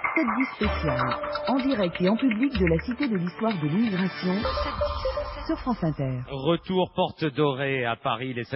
7-10 spécial, en direct et en public de la Cité de l'Histoire de l'Immigration, sur France Inter. Retour Porte Dorée à Paris, les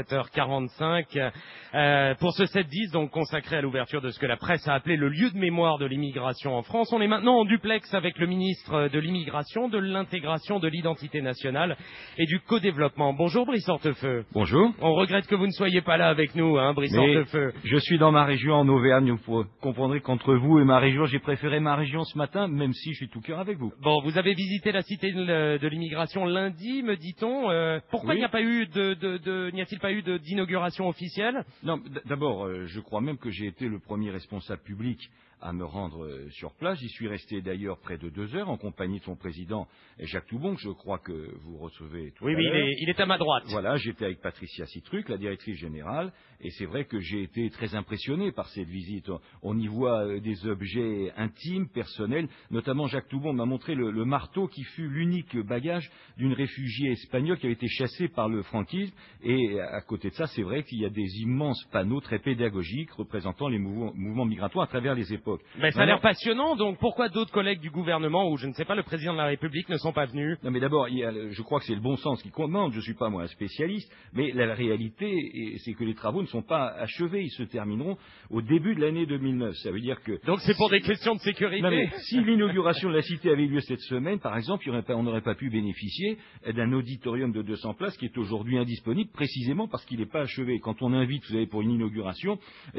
7h45, pour ce 7-10, donc consacré à l'ouverture de ce que la presse a appelé le lieu de mémoire de l'immigration en France. On est maintenant en duplex avec le ministre de l'immigration, de l'intégration, de l'identité nationale et du co-développement. Bonjour Brice Hortefeux. Bonjour. On regrette que vous ne soyez pas là avec nous, Brice Hortefeux. Je suis dans ma région en Auvergne, vous comprendrez qu'entre vous et ma région, j'ai préféré ma région ce matin, même si je suis tout cœur avec vous. Bon, vous avez visité la Cité de l'immigration lundi, me dit-on. Pourquoi il n'y a pas eu n'y a-t-il pas eu d'inauguration officielle? Non, d'abord, je crois même que j'ai été le premier responsable public à me rendre sur place. J'y suis resté d'ailleurs près de 2 heures en compagnie de son président Jacques Toubon, que je crois que vous recevez tout à l'heure. Oui, il est à ma droite. Voilà, j'étais avec Patricia Citruc, la directrice générale, et c'est vrai que j'ai été très impressionné par cette visite. On y voit des objets intimes, personnels, notamment Jacques Toubon m'a montré le marteau qui fut l'unique bagage d'une réfugiée espagnole qui avait été chassée par le franquisme, et à côté de ça, c'est vrai qu'il y a des immenses panneaux très pédagogiques représentant les mouvements migratoires à travers les époques. Mais ça a l'air passionnant, donc pourquoi d'autres collègues du gouvernement, ou je ne sais pas, le président de la République ne sont pas venus? Non mais d'abord, je crois que c'est le bon sens qui commande, je ne suis pas moi un spécialiste, mais la réalité, c'est que les travaux ne sont pas achevés, ils se termineront au début de l'année 2009. Ça veut dire que... Donc c'est pour des questions de sécurité? Non mais si l'inauguration de la Cité avait lieu cette semaine, par exemple, on n'aurait pas pu bénéficier d'un auditorium de 200 places qui est aujourd'hui indisponible, précisément parce qu'il n'est pas achevé. Quand on invite, vous savez, pour une inauguration,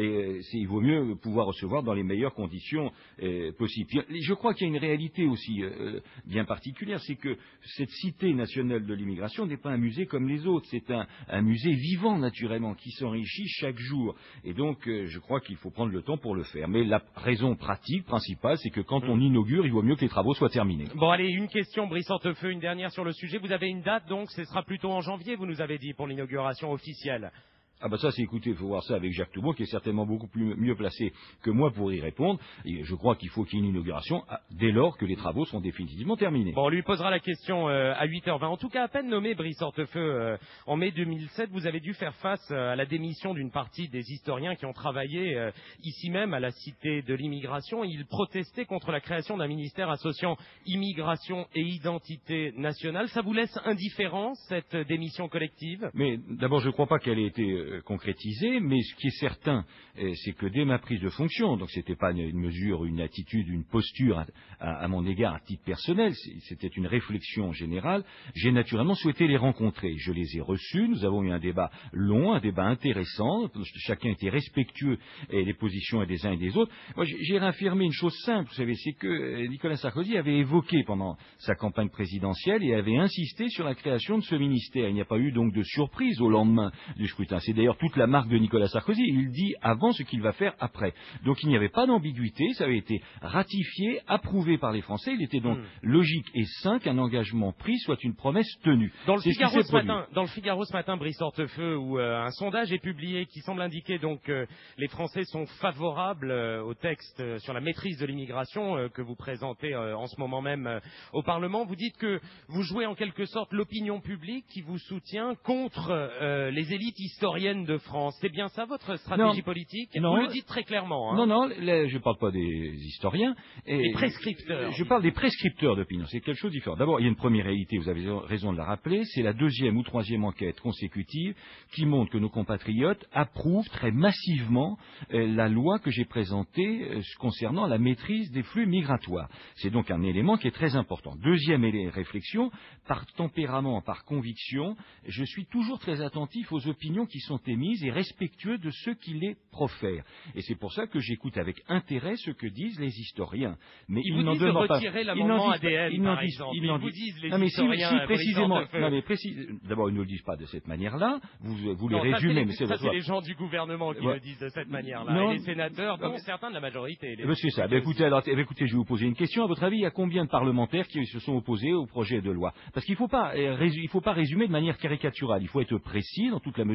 il vaut mieux pouvoir recevoir dans les meilleures conditions possibles. Je crois qu'il y a une réalité aussi bien particulière, c'est que cette Cité nationale de l'immigration n'est pas un musée comme les autres, c'est un musée vivant naturellement, qui s'enrichit chaque jour. Et donc je crois qu'il faut prendre le temps pour le faire. Mais la raison pratique, principale, c'est que quand on inaugure, il vaut mieux que les travaux soient terminés. Bon allez, une question, Brice Hortefeux, une dernière sur le sujet. Vous avez une date, donc ce sera plutôt en janvier, vous nous avez dit, pour l'inauguration officielle. Ah bah ça, c'est, écoutez, il faut voir ça avec Jacques Toubon, qui est certainement beaucoup mieux placé que moi pour y répondre. Et je crois qu'il faut qu'il y ait une inauguration dès lors que les travaux seront définitivement terminés. Bon, on lui posera la question à 8h20. En tout cas, à peine nommé Brice Hortefeux en mai 2007, vous avez dû faire face à la démission d'une partie des historiens qui ont travaillé ici même à la Cité de l'immigration. Ils protestaient contre la création d'un ministère associant immigration et identité nationale. Ça vous laisse indifférent, cette démission collective? Mais d'abord, je ne crois pas qu'elle ait été concrétisée, mais ce qui est certain, c'est que dès ma prise de fonction, donc c'était pas une mesure, une attitude, une posture à mon égard à titre personnel, c'était une réflexion générale, j'ai naturellement souhaité les rencontrer. Je les ai reçus, nous avons eu un débat long, un débat intéressant, chacun était respectueux des positions des uns et des autres. Moi, j'ai réaffirmé une chose simple, vous savez, c'est que Nicolas Sarkozy avait évoqué pendant sa campagne présidentielle et avait insisté sur la création de ce ministère. Il n'y a pas eu donc de surprise au lendemain du scrutin. C'est d'ailleurs toute la marque de Nicolas Sarkozy. Il dit avant ce qu'il va faire après. Donc il n'y avait pas d'ambiguïté. Ça avait été ratifié, approuvé par les Français. Il était donc logique et sain qu'un engagement pris soit une promesse tenue. Dans le Figaro ce matin, Brice Hortefeux, où un sondage est publié qui semble indiquer donc que les Français sont favorables au texte sur la maîtrise de l'immigration que vous présentez en ce moment même au Parlement. Vous dites que vous jouez en quelque sorte l'opinion publique qui vous soutient contre les élites historiennes de France. C'est bien ça votre stratégie politique? Non, vous le dites très clairement. Non, je ne parle pas des historiens. Des prescripteurs. Je parle des prescripteurs d'opinion. C'est quelque chose de différent. D'abord, il y a une première réalité, vous avez raison de la rappeler, c'est la 2e ou 3e enquête consécutive qui montre que nos compatriotes approuvent très massivement la loi que j'ai présentée concernant la maîtrise des flux migratoires. C'est donc un élément qui est très important. 2e réflexion, par tempérament, par conviction, je suis toujours très attentif aux opinions qui sont émises et respectueux de ceux qui les profèrent. Et c'est pour ça que j'écoute avec intérêt ce que disent les historiens. Mais ils n'en demandent pas. L'amendement ADN, par exemple. Ils vous disent les historiens. Précisément. D'abord, ils ne le disent pas de cette manière-là. Vous les résumez. C'est les gens du gouvernement qui le disent de cette manière-là. Et les sénateurs, dont certains de la majorité. C'est ça. Écoutez, je vais vous poser une question. À votre avis, il y a combien de parlementaires qui se sont opposés au projet de loi? Parce qu'il ne faut pas résumer de manière caricaturale. Il faut être précis dans toute la mesure du possible.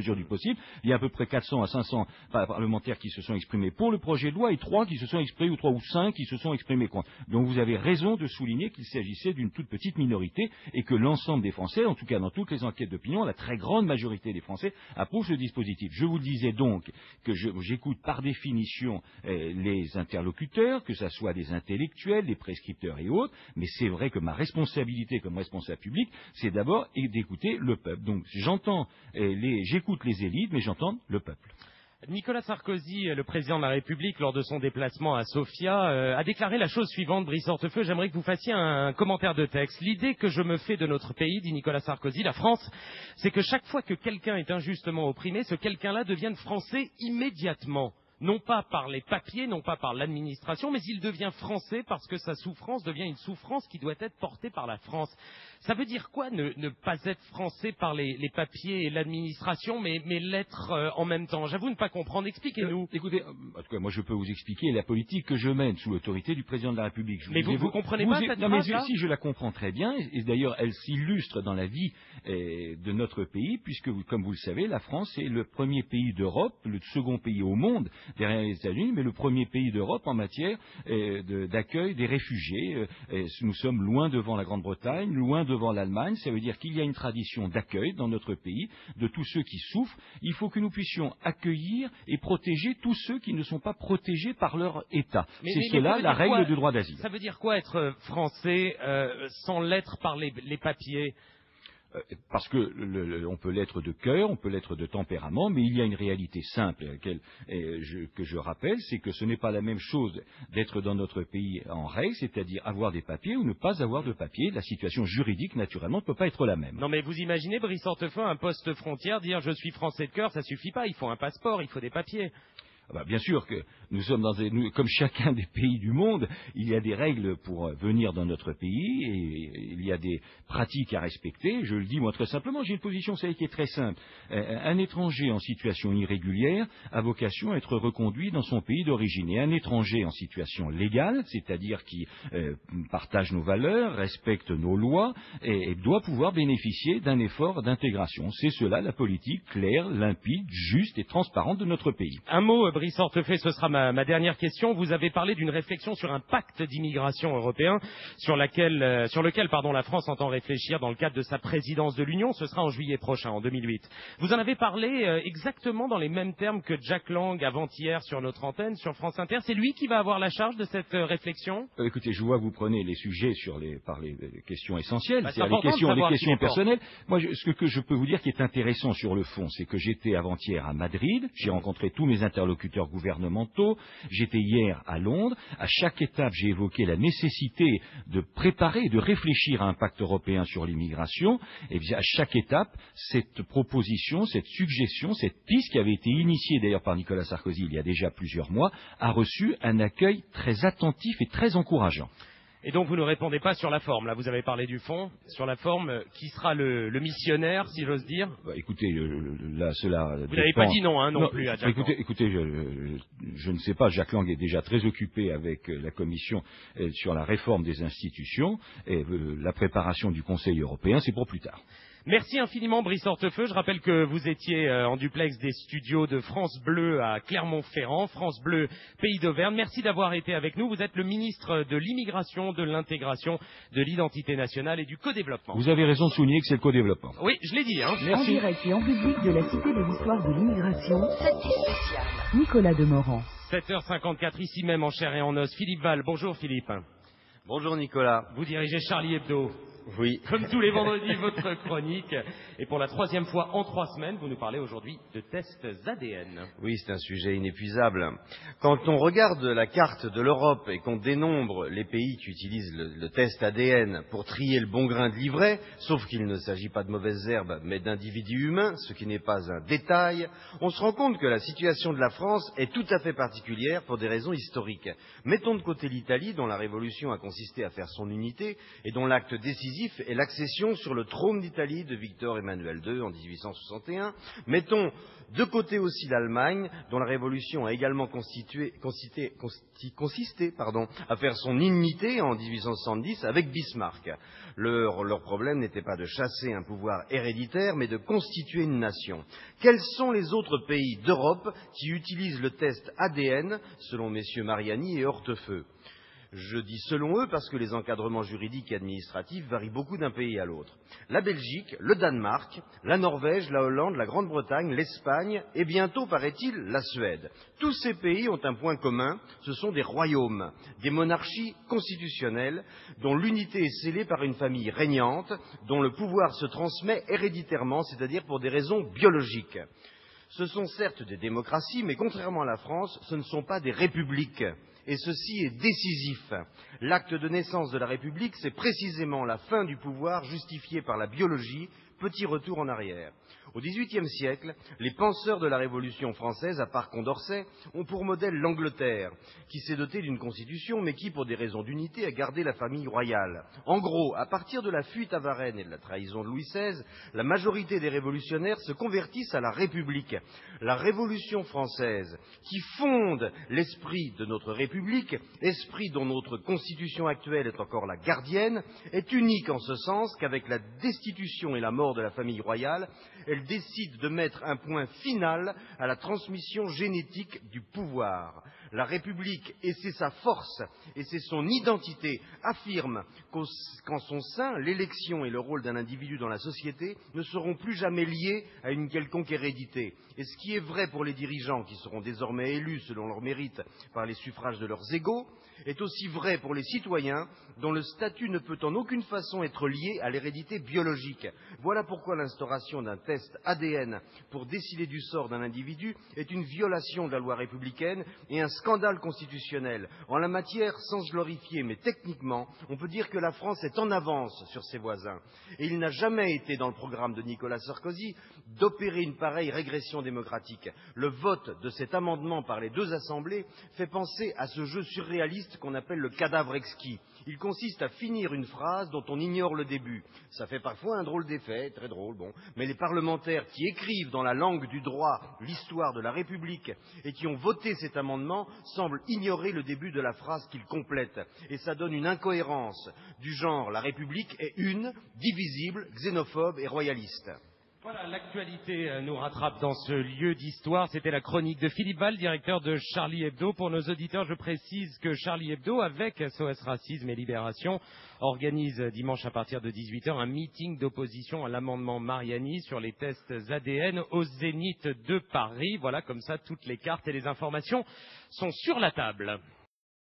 possible. Il y a à peu près 400 à 500 parlementaires qui se sont exprimés pour le projet de loi et 3 qui se sont exprimés, ou 3 ou 5 qui se sont exprimés contre. Donc vous avez raison de souligner qu'il s'agissait d'une toute petite minorité et que l'ensemble des Français, en tout cas dans toutes les enquêtes d'opinion, la très grande majorité des Français approuvent ce dispositif. Je vous disais donc que j'écoute par définition les interlocuteurs, que ce soit des intellectuels, des prescripteurs et autres, mais c'est vrai que ma responsabilité comme responsable public, c'est d'abord d'écouter le peuple. Donc j'écoute les élites, mais j'entends le peuple. Nicolas Sarkozy, le président de la République, lors de son déplacement à Sofia, a déclaré la chose suivante, Brice Hortefeux, j'aimerais que vous fassiez un commentaire de texte. L'idée que je me fais de notre pays, dit Nicolas Sarkozy, la France, c'est que chaque fois que quelqu'un est injustement opprimé, ce quelqu'un-là devienne français immédiatement. Non pas par les papiers, non pas par l'administration, mais il devient français parce que sa souffrance devient une souffrance qui doit être portée par la France. Ça veut dire quoi ne pas être français par les papiers et l'administration, mais l'être en même temps? J'avoue ne pas comprendre. Expliquez-nous. Écoutez, en tout cas, moi je peux vous expliquer la politique que je mène sous l'autorité du président de la République. Mais vous comprenez pas cette phrase-là? Si, je la comprends très bien, et d'ailleurs elle s'illustre dans la vie de notre pays, puisque, comme vous le savez, la France est le premier pays d'Europe, le second pays au monde, derrière les États-Unis, mais le premier pays d'Europe en matière d'accueil des réfugiés. Nous sommes loin devant la Grande-Bretagne, loin devant l'Allemagne. Ça veut dire qu'il y a une tradition d'accueil dans notre pays de tous ceux qui souffrent. Il faut que nous puissions accueillir et protéger tous ceux qui ne sont pas protégés par leur État. C'est cela la règle du droit d'asile. Ça veut dire quoi être français sans l'être par les papiers? Parce que on peut l'être de cœur, on peut l'être de tempérament, mais il y a une réalité simple que je rappelle, c'est que ce n'est pas la même chose d'être dans notre pays en règle, c'est-à-dire avoir des papiers ou ne pas avoir de papiers. La situation juridique, naturellement, ne peut pas être la même. Non mais vous imaginez, Brice Hortefeux, un poste frontière, dire je suis français de cœur, ça suffit pas, il faut un passeport, il faut des papiers. Bien sûr que nous sommes comme chacun des pays du monde, il y a des règles pour venir dans notre pays et il y a des pratiques à respecter. Je le dis moi très simplement, j'ai une position qui est très simple. Un étranger en situation irrégulière a vocation à être reconduit dans son pays d'origine. Et un étranger en situation légale, c'est-à-dire qui partage nos valeurs, respecte nos lois, et doit pouvoir bénéficier d'un effort d'intégration. C'est cela la politique claire, limpide, juste et transparente de notre pays. Un mot, Brice Hortefeux, ce sera ma dernière question. Vous avez parlé d'une réflexion sur un pacte d'immigration européen sur lequel la France entend réfléchir dans le cadre de sa présidence de l'Union. Ce sera en juillet prochain, en 2008. Vous en avez parlé exactement dans les mêmes termes que Jack Lang avant-hier sur notre antenne, sur France Inter. C'est lui qui va avoir la charge de cette réflexion? Écoutez, je vois que vous prenez les sujets par les questions essentielles, c'est-à-dire les questions personnelles. Moi, ce que je peux vous dire qui est intéressant sur le fond, c'est que j'étais avant-hier à Madrid, j'ai rencontré tous mes interlocuteurs gouvernementaux. J'étais hier à Londres. À chaque étape, j'ai évoqué la nécessité de préparer et de réfléchir à un pacte européen sur l'immigration. Et bien, à chaque étape, cette proposition, cette suggestion, cette piste qui avait été initiée d'ailleurs par Nicolas Sarkozy il y a déjà plusieurs mois, a reçu un accueil très attentif et très encourageant. Et donc vous ne répondez pas sur la forme, là vous avez parlé du fond, sur la forme, qui sera le missionnaire, si j'ose dire? Écoutez, là cela... Vous n'avez pas dit non, non plus à Jack Lang. Écoutez, je ne sais pas, Jack Lang est déjà très occupé avec la Commission sur la réforme des institutions, et la préparation du Conseil européen, c'est pour plus tard. Merci infiniment Brice Hortefeux. Je rappelle que vous étiez en duplex des studios de France Bleu à Clermont-Ferrand, France Bleu, Pays d'Auvergne. Merci d'avoir été avec nous. Vous êtes le ministre de l'immigration, de l'intégration, de l'identité nationale et du co-développement. Vous avez raison de souligner que c'est le co-développement. Oui, je l'ai dit. Merci. En direct et en public de la Cité de l'Histoire de l'immigration, Nicolas Demorand. 7h54, ici même en chair et en os. Philippe Val. Bonjour Philippe. Bonjour Nicolas. Vous dirigez Charlie Hebdo. Oui. Comme tous les vendredis, votre chronique. Et pour la 3e fois en 3 semaines, vous nous parlez aujourd'hui de tests ADN. Oui, c'est un sujet inépuisable. Quand on regarde la carte de l'Europe et qu'on dénombre les pays qui utilisent le test ADN pour trier le bon grain de livret, sauf qu'il ne s'agit pas de mauvaises herbes, mais d'individus humains, ce qui n'est pas un détail, on se rend compte que la situation de la France est tout à fait particulière pour des raisons historiques. Mettons de côté l'Italie, dont la révolution a consisté à faire son unité et dont l'acte décisif décisif est l'accession sur le trône d'Italie de Victor Emmanuel II en 1861. Mettons de côté aussi l'Allemagne, dont la révolution a également consisté à faire son unité en 1870 avec Bismarck. Leur problème n'était pas de chasser un pouvoir héréditaire, mais de constituer une nation. Quels sont les autres pays d'Europe qui utilisent le test ADN, selon messieurs Mariani et Hortefeux? Je dis selon eux parce que les encadrements juridiques et administratifs varient beaucoup d'un pays à l'autre. La Belgique, le Danemark, la Norvège, la Hollande, la Grande-Bretagne, l'Espagne et bientôt, paraît-il, la Suède. Tous ces pays ont un point commun, ce sont des royaumes, des monarchies constitutionnelles dont l'unité est scellée par une famille régnante, dont le pouvoir se transmet héréditairement, c'est-à-dire pour des raisons biologiques. Ce sont certes des démocraties, mais contrairement à la France, ce ne sont pas des républiques. Et ceci est décisif. L'acte de naissance de la République, c'est précisément la fin du pouvoir justifiée par la biologie. Petit retour en arrière. Au XVIIIe siècle, les penseurs de la Révolution française, à part Condorcet, ont pour modèle l'Angleterre, qui s'est dotée d'une constitution, mais qui, pour des raisons d'unité, a gardé la famille royale. En gros, à partir de la fuite à Varennes et de la trahison de Louis XVI, la majorité des révolutionnaires se convertissent à la République. La Révolution française, qui fonde l'esprit de notre République, esprit dont notre constitution actuelle est encore la gardienne, est unique en ce sens qu'avec la destitution et la mort de la famille royale, elle décide de mettre un point final à la transmission génétique du pouvoir. La République, et c'est sa force, et c'est son identité, affirme qu'en son sein, l'élection et le rôle d'un individu dans la société ne seront plus jamais liés à une quelconque hérédité. Et ce qui est vrai pour les dirigeants, qui seront désormais élus selon leur mérite par les suffrages de leurs égaux, est aussi vrai pour les citoyens dont le statut ne peut en aucune façon être lié à l'hérédité biologique. Voilà pourquoi l'instauration d'un test ADN pour décider du sort d'un individu est une violation de la loi républicaine et un scandale constitutionnel. En la matière, sans se glorifier, mais techniquement, on peut dire que la France est en avance sur ses voisins. Et il n'a jamais été dans le programme de Nicolas Sarkozy d'opérer une pareille régression démocratique. Le vote de cet amendement par les deux assemblées fait penser à ce jeu surréaliste qu'on appelle le cadavre exquis. Il consiste à finir une phrase dont on ignore le début. Ça fait parfois un drôle d'effet, très drôle, bon. Mais les parlementaires qui écrivent dans la langue du droit l'histoire de la République et qui ont voté cet amendement semblent ignorer le début de la phrase qu'ils complètent. Et ça donne une incohérence du genre la République est une, divisible, xénophobe et royaliste. Voilà, l'actualité nous rattrape dans ce lieu d'histoire. C'était la chronique de Philippe Val, directeur de Charlie Hebdo. Pour nos auditeurs, je précise que Charlie Hebdo, avec SOS Racisme et Libération, organise dimanche à partir de 18h un meeting d'opposition à l'amendement Mariani sur les tests ADN au Zénith de Paris. Voilà, comme ça, toutes les cartes et les informations sont sur la table.